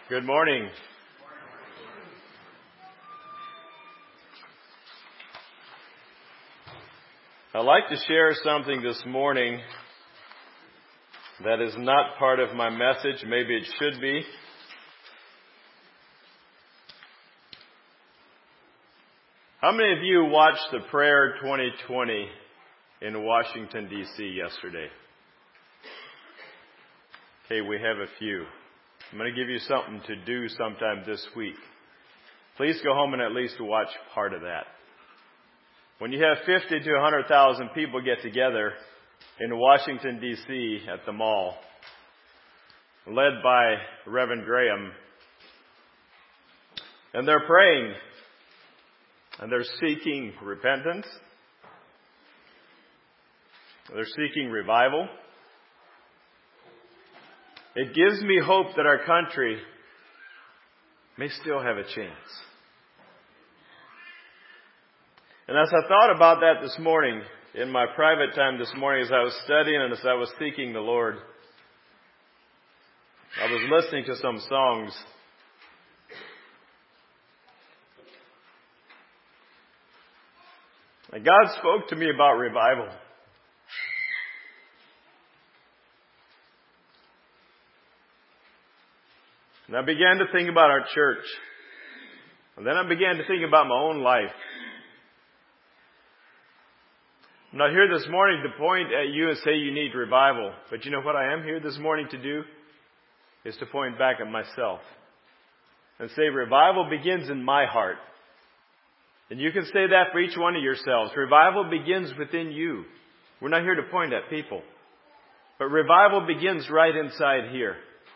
Good morning. I'd like to share something this morning that is not part of my message. Maybe it should be. How many of you watched the Prayer 2020 in Washington, D.C. yesterday? Okay, we have a few. I'm going to give you something to do sometime this week. Please go home and at least watch part of that. When you have 50 to 100,000 people get together in Washington, D.C. at the mall, led by Reverend Graham, and they're praying, and they're seeking repentance, they're seeking revival, it gives me hope that our country may still have a chance. And as I thought about that this morning, in my private time this morning, as I was studying and as I was seeking the Lord, I was listening to some songs. And God spoke to me about revival. And I began to think about our church. And then I began to think about my own life. I'm not here this morning to point at you and say you need revival. But you know what I am here this morning to do? Is to point back at myself. And say revival begins in my heart. And you can say that for each one of yourselves. Revival begins within you. We're not here to point at people. But revival begins right inside here.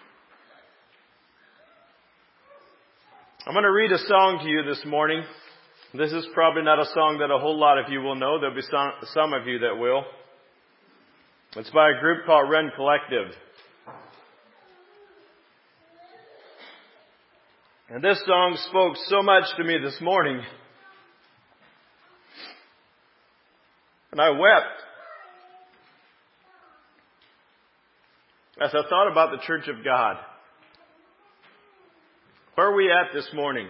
I'm going to read a song to you this morning. This is probably not a song that a whole lot of you will know. There'll be some of you that will. It's by a group called Ren Collective. And this song spoke so much to me this morning. And I wept as I thought about the Church of God. Where are we at this morning?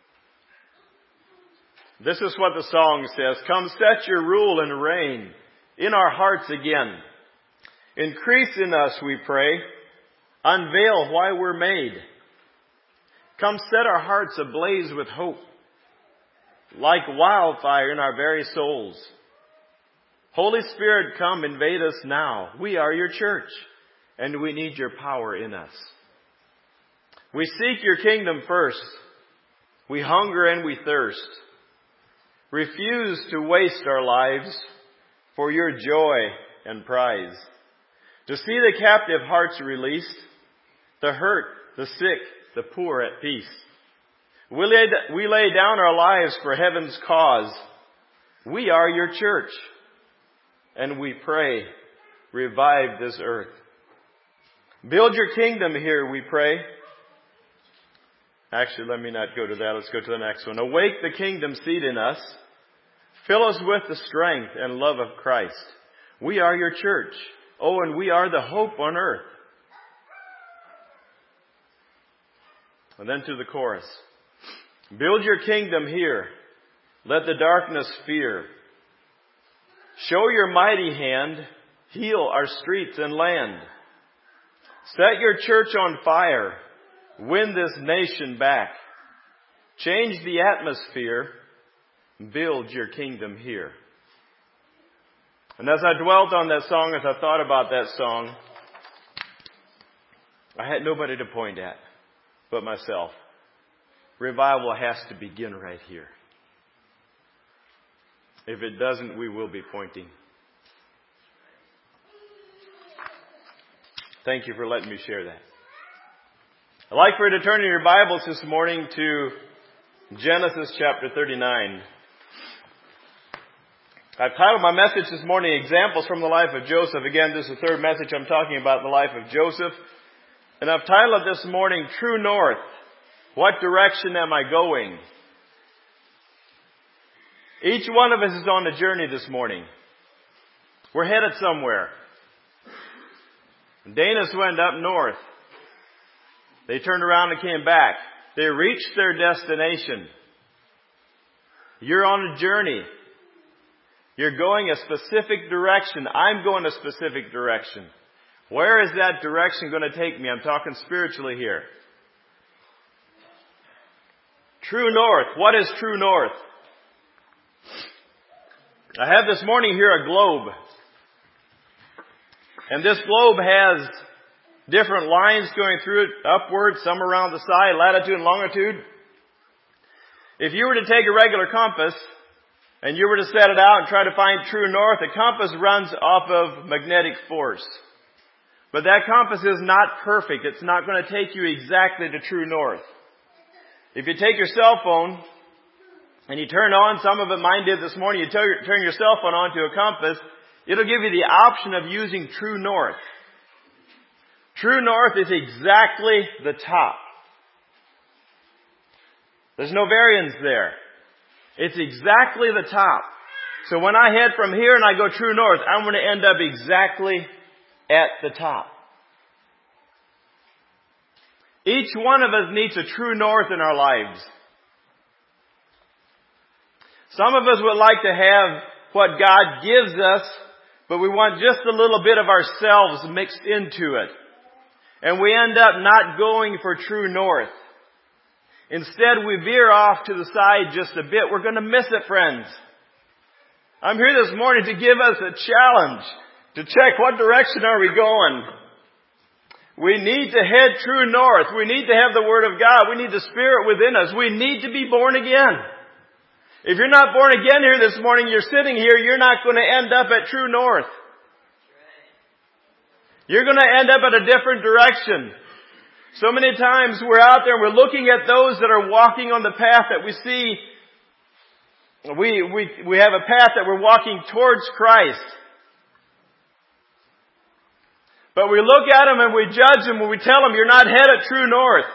This is what the song says. Come set your rule and reign in our hearts again. Increase in us, we pray. Unveil why we're made. Come set our hearts ablaze with hope. Like wildfire in our very souls. Holy Spirit, come invade us now. We are your church, and we need your power in us. We seek your kingdom first. We hunger and we thirst. Refuse to waste our lives for your joy and prize. To see the captive hearts released, the hurt, the sick, the poor at peace. We lay down our lives for heaven's cause. We are your church, and we pray, revive this earth. Build your kingdom here, we pray. Actually, let me not go to that. Let's go to the next one. Awake the kingdom seed in us. Fill us with the strength and love of Christ. We are your church. Oh, and we are the hope on earth. And then to the chorus. Build your kingdom here. Let the darkness fear. Show your mighty hand. Heal our streets and land. Set your church on fire. Win this nation back. Change the atmosphere. Build your kingdom here. And as I dwelt on that song, as I thought about that song, I had nobody to point at but myself. Revival has to begin right here. If it doesn't, we will be pointing. Thank you for letting me share that. I'd like for you to turn in your Bibles this morning to Genesis chapter 39. I've titled my message this morning, Examples from the Life of Joseph. Again, this is the third message I'm talking about, the life of Joseph. And I've titled this morning, True North. What direction am I going? Each one of us is on a journey this morning. We're headed somewhere. Dana's went up north. They turned around and came back. They reached their destination. You're on a journey. You're going a specific direction. I'm going a specific direction. Where is that direction going to take me? I'm talking spiritually here. True north. What is true north? I have this morning here a globe. And this globe has different lines going through it, upward, some around the side, latitude and longitude. If you were to take a regular compass and you were to set it out and try to find true north, the compass runs off of magnetic force. But that compass is not perfect. It's not going to take you exactly to true north. If you take your cell phone and you turn on, some of it mine did this morning, you turn your cell phone on to a compass, it'll give you the option of using true north. True north is exactly the top. There's no variance there. It's exactly the top. So when I head from here and I go true north, I'm going to end up exactly at the top. Each one of us needs a true north in our lives. Some of us would like to have what God gives us, but we want just a little bit of ourselves mixed into it. And we end up not going for true north. Instead, we veer off to the side just a bit. We're going to miss it, friends. I'm here this morning to give us a challenge to check what direction are we going. We need to head true north. We need to have the Word of God. We need the Spirit within us. We need to be born again. If you're not born again here this morning, you're sitting here, you're not going to end up at true north. You're going to end up at a different direction. So many times we're out there and we're looking at those that are walking on the path that we see. We have a path that we're walking towards Christ. But we look at them and we judge them and we tell them, you're not headed true north.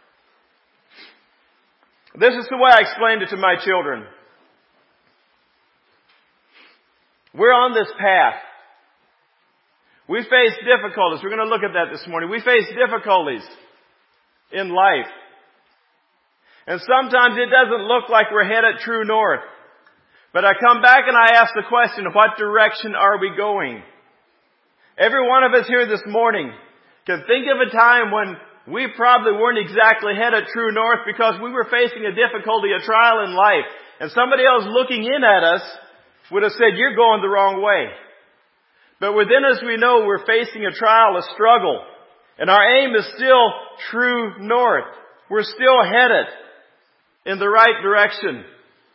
This is the way I explained it to my children. We're on this path. We face difficulties. We're going to look at that this morning. We face difficulties in life. And sometimes it doesn't look like we're headed true north. But I come back and I ask the question, what direction are we going? Every one of us here this morning can think of a time when we probably weren't exactly headed true north because we were facing a difficulty, a trial in life. And somebody else looking in at us would have said, you're going the wrong way. But within us we know we're facing a trial, a struggle. And our aim is still true north. We're still headed in the right direction.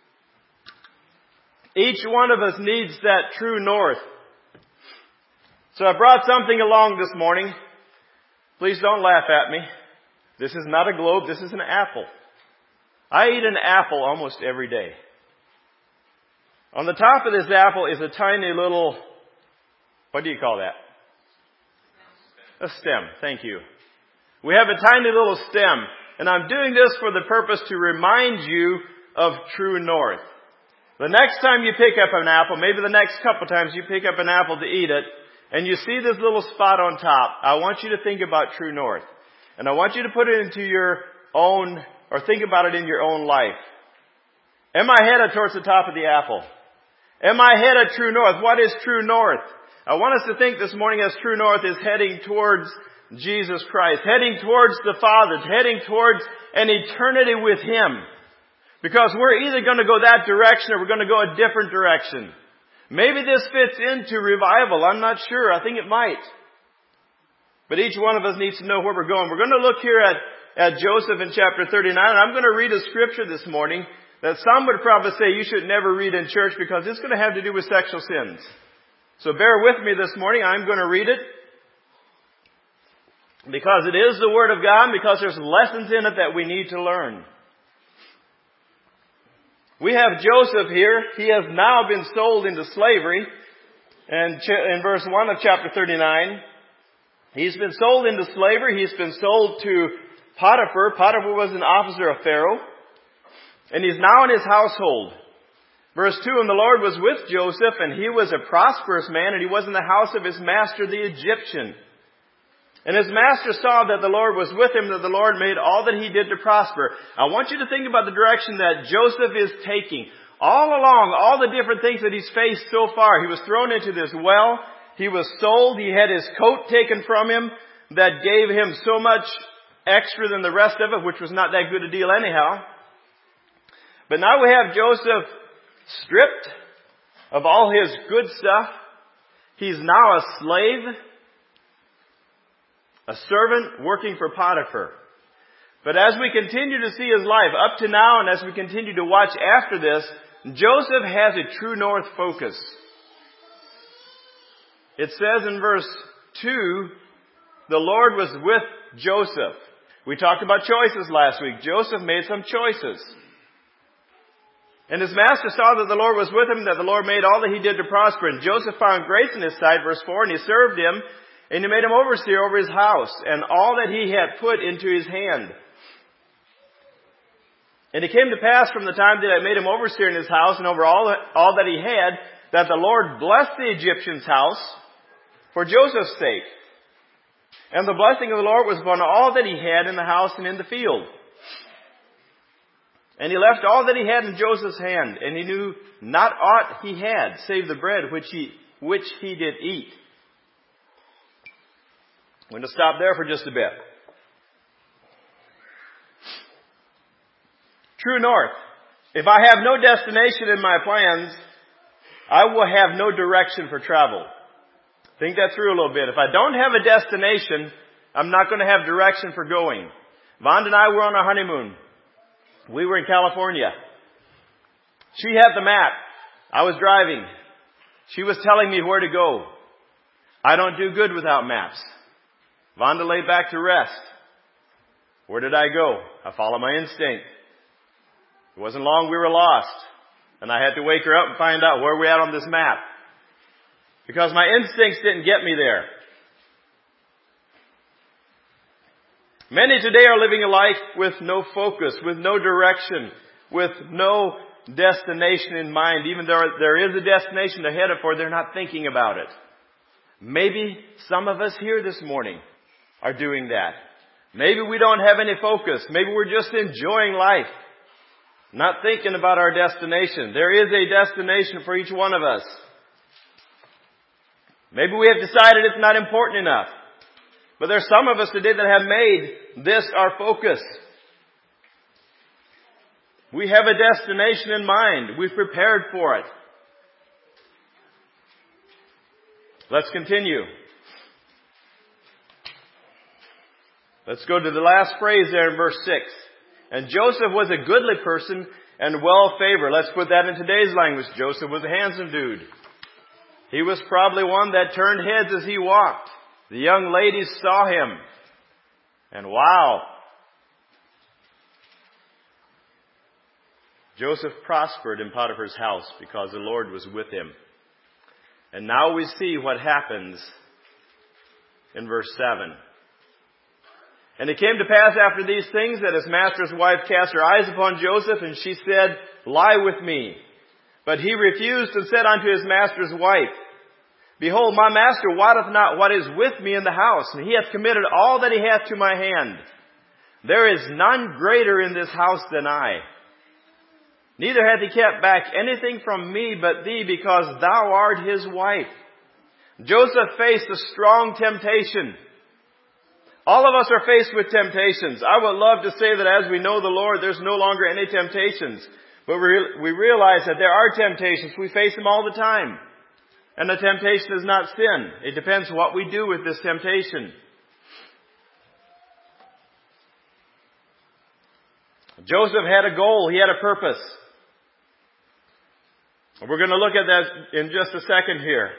Each one of us needs that true north. So I brought something along this morning. Please don't laugh at me. This is not a globe, this is an apple. I eat an apple almost every day. On the top of this apple is a tiny little, what do you call that? A stem. Thank you. We have a tiny little stem. And I'm doing this for the purpose to remind you of true north. The next time you pick up an apple, maybe the next couple times you pick up an apple to eat it, and you see this little spot on top, I want you to think about true north. And I want you to put it into your own, or think about it in your own life. Am I headed towards the top of the apple? Am I headed true north? What is true north? I want us to think this morning as true north is heading towards Jesus Christ, heading towards the Father, heading towards an eternity with Him. Because we're either going to go that direction or we're going to go a different direction. Maybe this fits into revival. I'm not sure. I think it might. But each one of us needs to know where we're going. We're going to look here at Joseph in chapter 39. And I'm going to read a scripture this morning that some would probably say you should never read in church because it's going to have to do with sexual sins. So bear with me this morning. I'm going to read it because it is the Word of God, because there's lessons in it that we need to learn. We have Joseph here. He has now been sold into slavery. And in verse 1 of chapter 39, he's been sold into slavery. He's been sold to Potiphar. Potiphar was an officer of Pharaoh. And he's now in his household. Verse 2, and the Lord was with Joseph, and he was a prosperous man, and he was in the house of his master, the Egyptian. And his master saw that the Lord was with him, that the Lord made all that he did to prosper. I want you to think about the direction that Joseph is taking. All along, all the different things that he's faced so far. He was thrown into this well. He was sold. He had his coat taken from him that gave him so much extra than the rest of it, which was not that good a deal anyhow. But now we have Joseph stripped of all his good stuff. He's now a slave, a servant working for Potiphar. But as we continue to see his life up to now, and as we continue to watch after this, Joseph has a true north focus. It says in verse 2, the Lord was with Joseph. We talked about choices last week. Joseph made some choices. And his master saw that the Lord was with him, that the Lord made all that he did to prosper. And Joseph found grace in his sight, verse 4, and he served him, and he made him overseer over his house, and all that he had put into his hand. And it came to pass from the time that I made him overseer in his house, and over all that he had, that the Lord blessed the Egyptian's house for Joseph's sake. And the blessing of the Lord was upon all that he had in the house and in the field. And he left all that he had in Joseph's hand, and he knew not aught he had, save the bread which he did eat. I'm going to stop there for just a bit. True north. If I have no destination in my plans, I will have no direction for travel. Think that through a little bit. If I don't have a destination, I'm not going to have direction for going. Vonda and I were on our honeymoon. We were in California. She had the map. I was driving. She was telling me where to go. I don't do good without maps. Vonda lay back to rest. Where did I go? I followed my instinct. It wasn't long we were lost. And I had to wake her up and find out where we're at on this map. Because my instincts didn't get me there. Many today are living a life with no focus, with no direction, with no destination in mind. Even though there is a destination ahead of for, they're not thinking about it. Maybe some of us here this morning are doing that. Maybe we don't have any focus. Maybe we're just enjoying life, not thinking about our destination. There is a destination for each one of us. Maybe we have decided it's not important enough. But there's some of us today that have made this our focus. We have a destination in mind. We've prepared for it. Let's continue. Let's go to the last phrase there in verse 6. And Joseph was a goodly person and well favored. Let's put that in today's language. Joseph was a handsome dude. He was probably one that turned heads as he walked. The young ladies saw him. And wow! Joseph prospered in Potiphar's house because the Lord was with him. And now we see what happens in verse 7. And it came to pass after these things that his master's wife cast her eyes upon Joseph, and she said, Lie with me. But he refused and said unto his master's wife, Behold, my master wotteth not what is with me in the house, and he hath committed all that he hath to my hand. There is none greater in this house than I. Neither hath he kept back anything from me but thee, because thou art his wife. Joseph faced a strong temptation. All of us are faced with temptations. I would love to say that as we know the Lord, there's no longer any temptations. But we realize that there are temptations. We face them all the time. And the temptation is not sin. It depends what we do with this temptation. Joseph had a goal. He had a purpose. We're going to look at that in just a second here.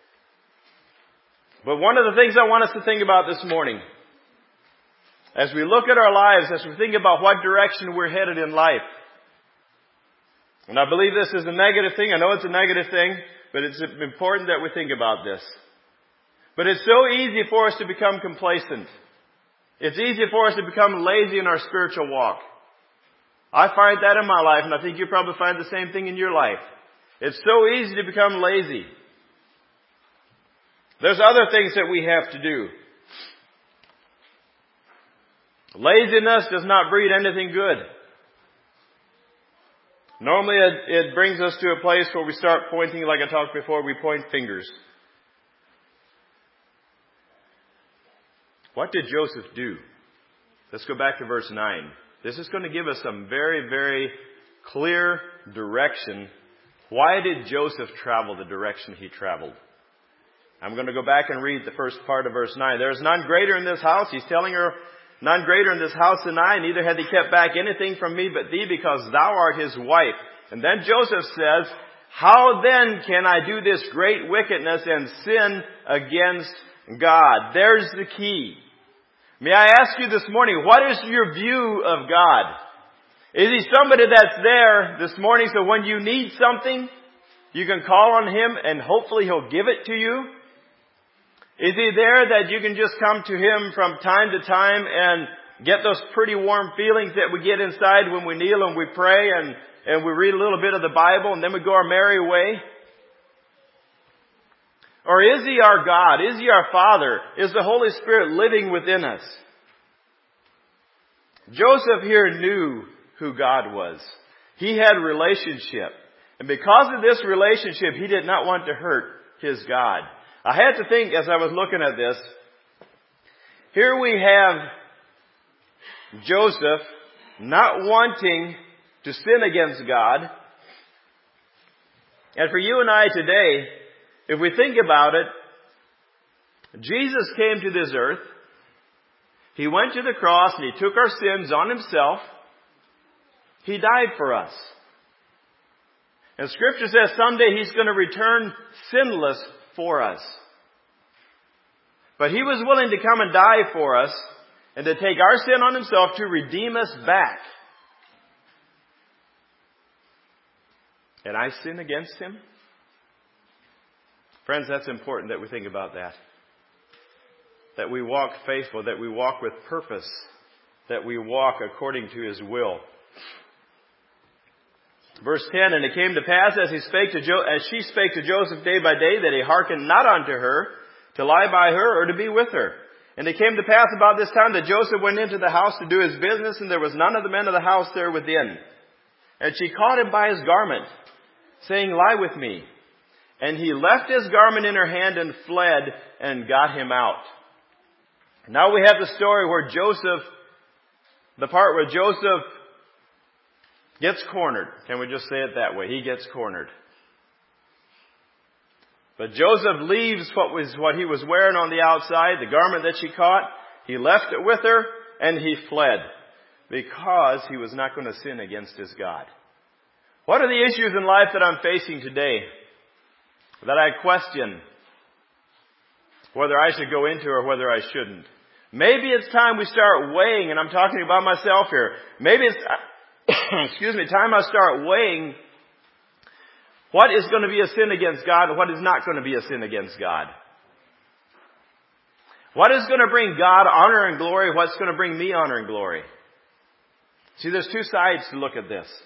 But one of the things I want us to think about this morning, as we look at our lives, as we think about what direction we're headed in life, and I believe this is a negative thing. I know it's a negative thing, but it's important that we think about this. But it's so easy for us to become complacent. It's easy for us to become lazy in our spiritual walk. I find that in my life, and I think you probably find the same thing in your life. It's so easy to become lazy. There's other things that we have to do. Laziness does not breed anything good. Normally it brings us to a place where we start pointing, like I talked before, we point fingers. What did Joseph do? Let's go back to verse 9. This is going to give us some very, very clear direction. Why did Joseph travel the direction he traveled? I'm going to go back and read the first part of verse 9. There is none greater in this house. He's telling her, none greater in this house than I, neither hath he kept back anything from me but thee, because thou art his wife. And then Joseph says, how then can I do this great wickedness and sin against God? There's the key. May I ask you this morning, what is your view of God? Is He somebody that's there this morning so when you need something, you can call on Him and hopefully He'll give it to you? Is He there that you can just come to Him from time to time and get those pretty warm feelings that we get inside when we kneel and we pray and we read a little bit of the Bible and then we go our merry way? Or is He our God? Is He our Father? Is the Holy Spirit living within us? Joseph here knew who God was. He had relationship. And because of this relationship, he did not want to hurt his God. I had to think as I was looking at this, here we have Joseph not wanting to sin against God. And for you and I today, if we think about it, Jesus came to this earth. He went to the cross and He took our sins on Himself. He died for us. And Scripture says someday He's going to return sinless for us. But He was willing to come and die for us and to take our sin on Himself to redeem us back. And I sin against Him? Friends, that's important that we think about that. That we walk faithful, that we walk with purpose, that we walk according to His will. Verse 10, and it came to pass as she spake to Joseph day by day, that he hearkened not unto her, to lie by her or to be with her. And it came to pass about this time that Joseph went into the house to do his business, and there was none of the men of the house there within. And she caught him by his garment, saying, lie with me. And he left his garment in her hand and fled and got him out. Now we have the story where the part where Joseph gets cornered. Can we just say it that way? He gets cornered. But Joseph leaves what he was wearing on the outside, the garment that she caught. He left it with her and he fled because he was not going to sin against his God. What are the issues in life that I'm facing today that I question whether I should go into or whether I shouldn't? Maybe it's time we start weighing, and I'm talking about myself here. Maybe it's, time I start weighing what is going to be a sin against God and what is not going to be a sin against God. What is going to bring God honor and glory? What's going to bring me honor and glory? See, there's two sides to look at this.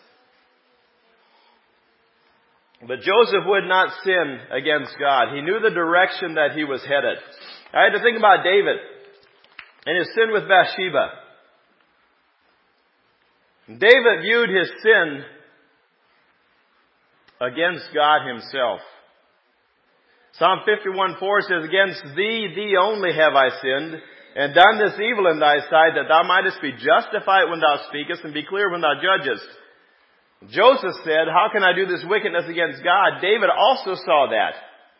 But Joseph would not sin against God. He knew the direction that he was headed. I had to think about David and his sin with Bathsheba. David viewed his sin against God Himself. Psalm 51:4 says, against thee only have I sinned, and done this evil in thy sight, that thou mightest be justified when thou speakest, and be clear when thou judgest. Joseph said, how can I do this wickedness against God? David also saw that.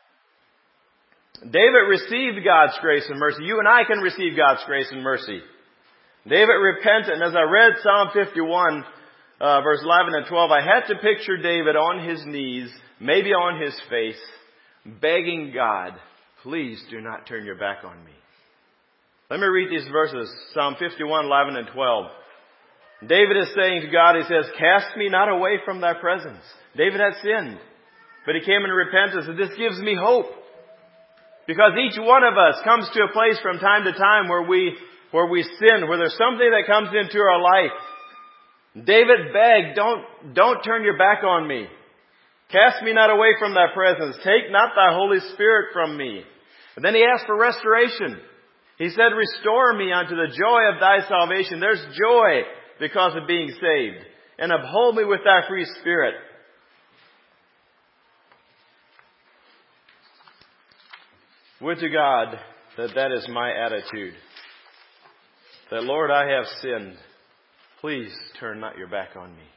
David received God's grace and mercy. You and I can receive God's grace and mercy. David repented, and as I read Psalm 51, verse 11 and 12, I had to picture David on his knees, maybe on his face, begging God, please do not turn your back on me. Let me read these verses, Psalm 51, 11 and 12. David is saying to God, he says, cast me not away from thy presence. David had sinned, but he came in repentance, and this gives me hope. Because each one of us comes to a place from time to time where we sin, where there's something that comes into our life. David begged, don't turn your back on me. Cast me not away from thy presence. Take not thy Holy Spirit from me. And then he asked for restoration. He said, restore me unto the joy of thy salvation. There's joy because of being saved. And uphold me with thy free spirit. Would to God that is my attitude. That, Lord, I have sinned. Please turn not your back on me.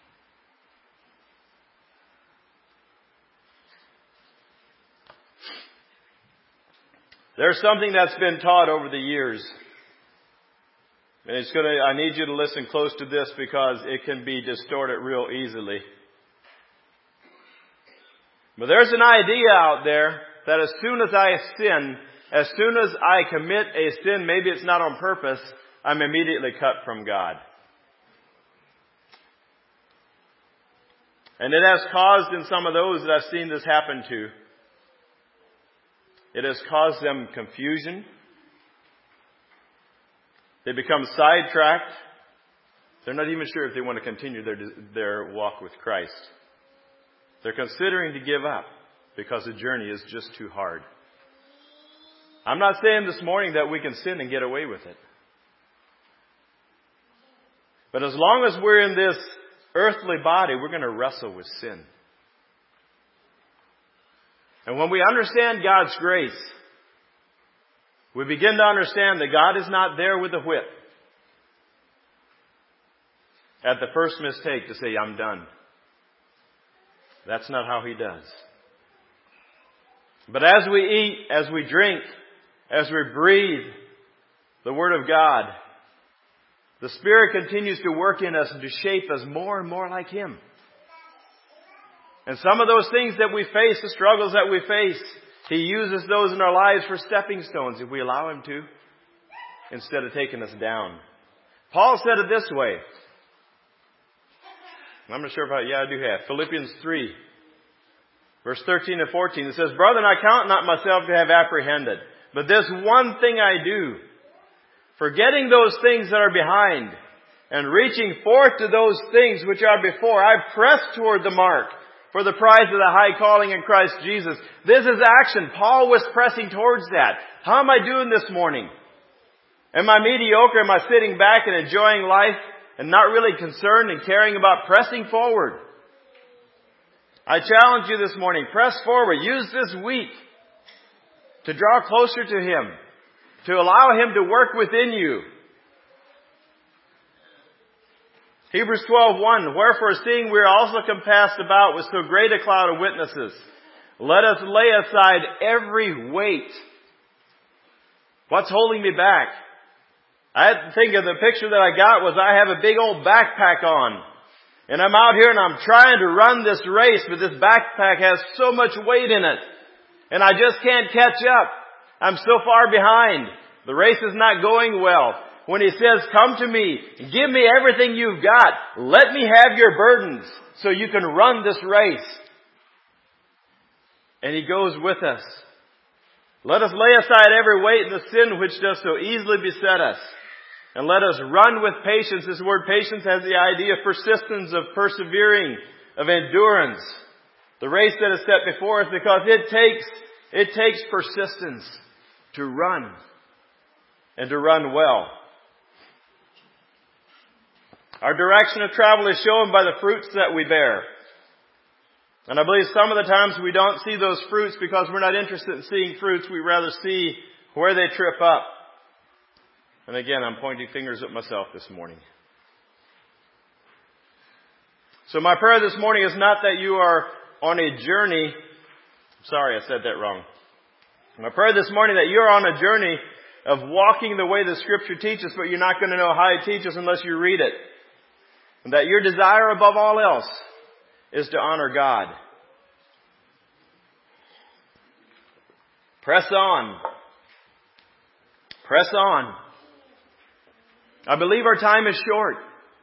There's something that's been taught over the years. And I need you to listen close to this because it can be distorted real easily. But there's an idea out there that as soon as I sin, as soon as I commit a sin, maybe it's not on purpose, I'm immediately cut from God. And it has caused in some of those that I've seen this happen to, it has caused them confusion. They become sidetracked. They're not even sure if they want to continue their walk with Christ. They're considering to give up because the journey is just too hard. I'm not saying this morning that we can sin and get away with it. But as long as we're in this earthly body, we're going to wrestle with sin. And when we understand God's grace, we begin to understand that God is not there with a whip at the first mistake to say, I'm done. That's not how He does. But as we eat, as we drink, as we breathe the Word of God, the Spirit continues to work in us and to shape us more and more like Him. And some of those things that we face, the struggles that we face, He uses those in our lives for stepping stones if we allow Him to, instead of taking us down. Paul said it this way. I'm not sure if I do have. Philippians 3, verse 13 and 14. It says, Brethren, I count not myself to have apprehended, but this one thing I do, forgetting those things that are behind, and reaching forth to those things which are before, I press toward the mark, for the prize of the high calling in Christ Jesus. This is action. Paul was pressing towards that. How am I doing this morning? Am I mediocre? Am I sitting back and enjoying life and not really concerned and caring about pressing forward? I challenge you this morning. Press forward. Use this week to draw closer to Him, to allow Him to work within you. Hebrews 12:1, Wherefore, seeing we are also compassed about with so great a cloud of witnesses, let us lay aside every weight. What's holding me back? I had to think of the picture that I got was I have a big old backpack on. And I'm out here and I'm trying to run this race, but this backpack has so much weight in it. And I just can't catch up. I'm so far behind. The race is not going well. When He says, come to me, give me everything you've got. Let me have your burdens so you can run this race. And He goes with us. Let us lay aside every weight and the sin which does so easily beset us. And let us run with patience. This word patience has the idea of persistence, of persevering, of endurance. The race that is set before us, because it takes persistence to run and to run well. Our direction of travel is shown by the fruits that we bear. And I believe some of the times we don't see those fruits because we're not interested in seeing fruits. We rather see where they trip up. And again, I'm pointing fingers at myself this morning. So my prayer this morning is not that you are on a journey. Sorry, I said that wrong. My prayer this morning that you're on a journey of walking the way the Scripture teaches, but you're not going to know how it teaches unless you read it. And that your desire above all else is to honor God. Press on. Press on. I believe our time is short.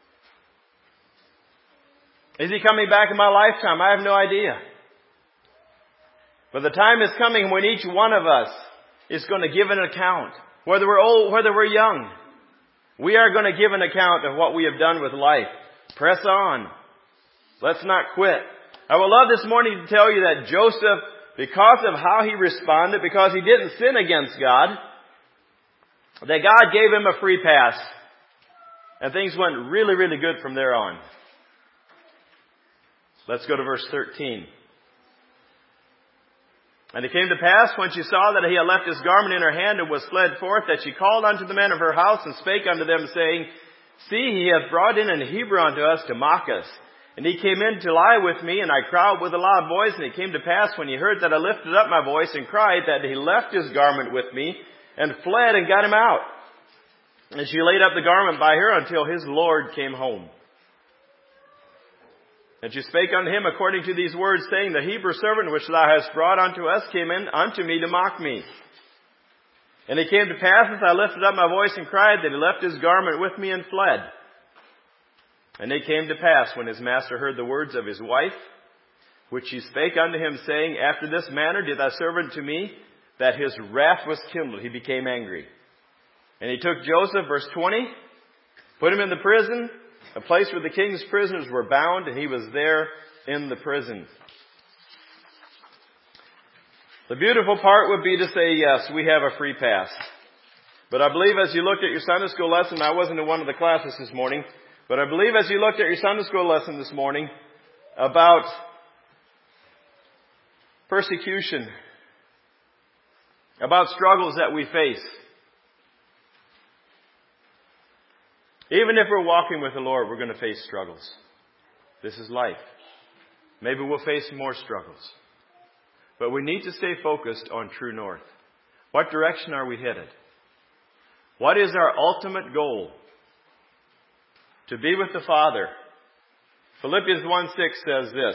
Is He coming back in my lifetime? I have no idea. But the time is coming when each one of us is going to give an account. Whether we're old, whether we're young. We are going to give an account of what we have done with life. Press on. Let's not quit. I would love this morning to tell you that Joseph, because of how he responded, because he didn't sin against God, that God gave him a free pass. And things went really, really good from there on. Let's go to verse 13. And it came to pass, when she saw that he had left his garment in her hand and was fled forth, that she called unto the men of her house and spake unto them, saying, See, he hath brought in an Hebrew unto us to mock us. And he came in to lie with me, and I cried with a loud voice. And it came to pass, when he heard that I lifted up my voice and cried, that he left his garment with me, and fled and got him out. And she laid up the garment by her until his Lord came home. And she spake unto him according to these words, saying, The Hebrew servant which thou hast brought unto us came in unto me to mock me. And it came to pass, as I lifted up my voice and cried, that he left his garment with me and fled. And it came to pass, when his master heard the words of his wife, which she spake unto him, saying, After this manner did thy servant to me, that his wrath was kindled. He became angry. And he took Joseph, verse 20, put him in the prison, a place where the king's prisoners were bound, and he was there in the prison. The beautiful part would be to say, yes, we have a free pass. But I believe as you looked at your Sunday school lesson, I wasn't in one of the classes this morning, but I believe as you looked at your Sunday school lesson this morning about persecution, about struggles that we face, even if we're walking with the Lord, we're going to face struggles. This is life. Maybe we'll face more struggles. But we need to stay focused on true north. What direction are we headed? What is our ultimate goal? To be with the Father. Philippians 1:6 says this,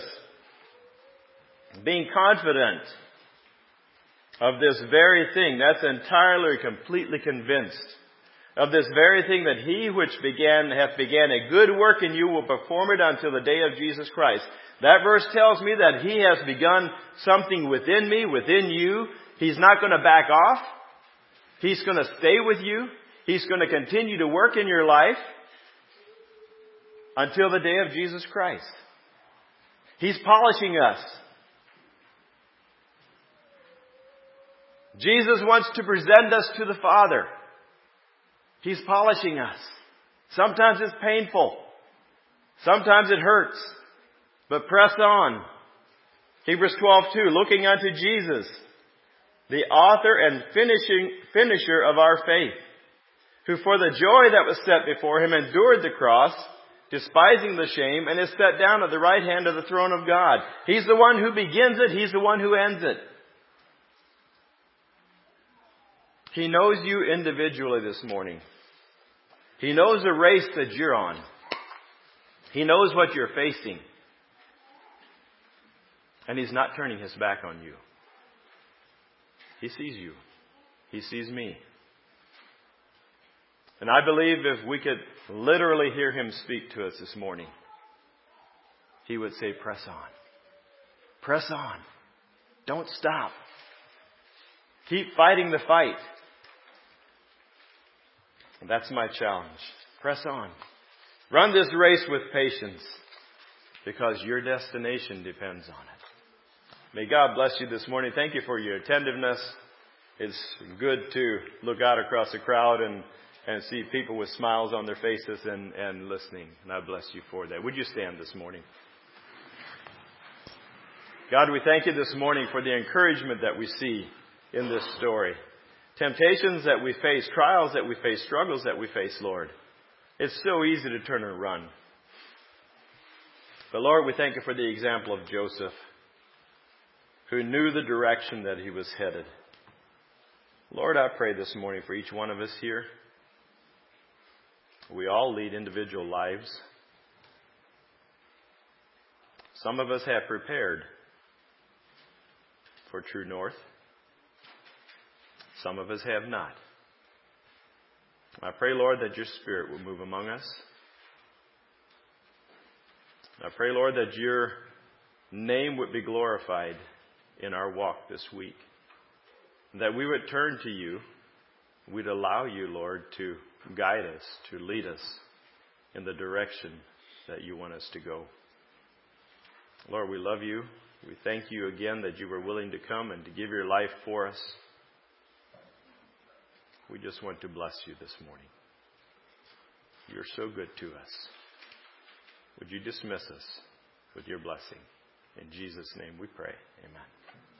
being confident of this very thing, that's entirely, completely convinced of this very thing, that he which hath began a good work in you will perform it until the day of Jesus Christ. That verse tells me that he has begun something within me, within you. He's not going to back off. He's going to stay with you. He's going to continue to work in your life until the day of Jesus Christ. He's polishing us. Jesus wants to present us to the Father. He's polishing us. Sometimes it's painful. Sometimes it hurts. But press on. Hebrews 12:2, looking unto Jesus, the author and finisher of our faith, who for the joy that was set before him endured the cross, despising the shame, and is set down at the right hand of the throne of God. He's the one who begins it. He's the one who ends it. He knows you individually this morning. He knows the race that you're on. He knows what you're facing. And He's not turning His back on you. He sees you. He sees me. And I believe if we could literally hear Him speak to us this morning, He would say, press on. Press on. Don't stop. Keep fighting the fight. And that's my challenge. Press on. Run this race with patience, because your destination depends on it. May God bless you this morning. Thank you for your attentiveness. It's good to look out across the crowd and see people with smiles on their faces and listening. And I bless you for that. Would you stand this morning? God, we thank you this morning for the encouragement that we see in this story. Temptations that we face, trials that we face, struggles that we face, Lord. It's so easy to turn and run. But Lord, we thank you for the example of Joseph, who knew the direction that he was headed. Lord, I pray this morning for each one of us here. We all lead individual lives. Some of us have prepared for true north. Some of us have not. I pray, Lord, that your Spirit will move among us. I pray, Lord, that your name would be glorified in our walk this week. That we would turn to you. We'd allow you, Lord, to guide us, to lead us in the direction that you want us to go. Lord, we love you. We thank you again that you were willing to come and to give your life for us. we just want to bless you this morning. You're so good to us. Would you dismiss us with your blessing? In Jesus' name we pray. Amen.